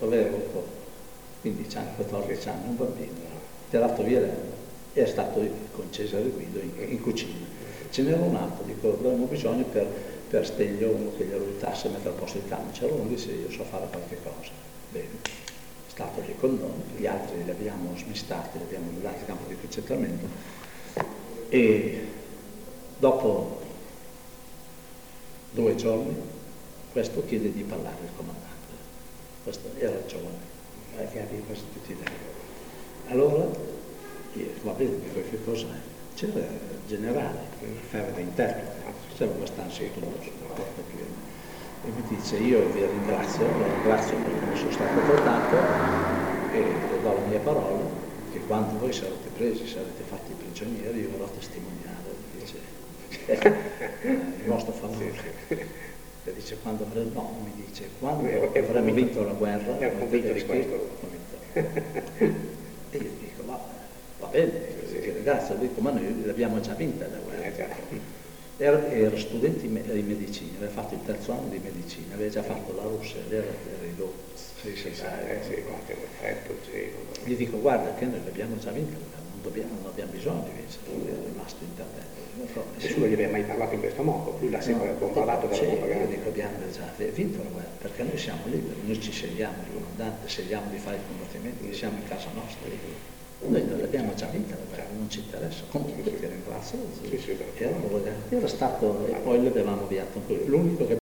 avevo 15 anni, 14 anni, un bambino, tirato via l'erba, e è stato con Cesare Guido in cucina. Ce n'era un altro, dico, avremmo bisogno per Steglio uno che glielo aiutasse a mettere a posto il camion. C'era uno che disse io so fare qualche cosa. Bene, è stato lì con noi, gli altri li abbiamo smistati, li abbiamo mandati al campo di concentramento e dopo 2 giorni questo chiede di parlare al comandante. Questo era giovane, che aveva queste tutte idee. Allora, io, va bene, che cosa è? C'era il generale, fare da interprete, c'era abbastanza tutto, e mi dice io vi ringrazio per come sono stato trattato e le do la mia parola che quando voi sarete presi, sarete fatti prigionieri, io verrò a testimoniare, dice, il vostro favore. E dice quando avremo, no, mi dice quando avremo vinto la guerra, è convinto di questo. E io dico va bene, ragazzi, dico, ma noi l'abbiamo già vinta la guerra. Era studente di medicina, aveva fatto il 3° anno di medicina, aveva già fatto la Russia, era ridotto. Gli dico guarda che noi l'abbiamo già vinta, non abbiamo bisogno di vincere, è rimasto intervento. Nessuno gli aveva mai parlato in questo modo, lui l'ha sempre bombardato dalla propaganda. Io dico abbiamo già vinto la guerra, perché noi siamo liberi, noi ci scegliamo il comandante, scegliamo di fare i combattimenti, siamo in casa nostra. Noi l'abbiamo già vinta la guerra, non ci interessa, comunque ti ringrazio. Era stato, e poi l'avevamo avviato, l'unico che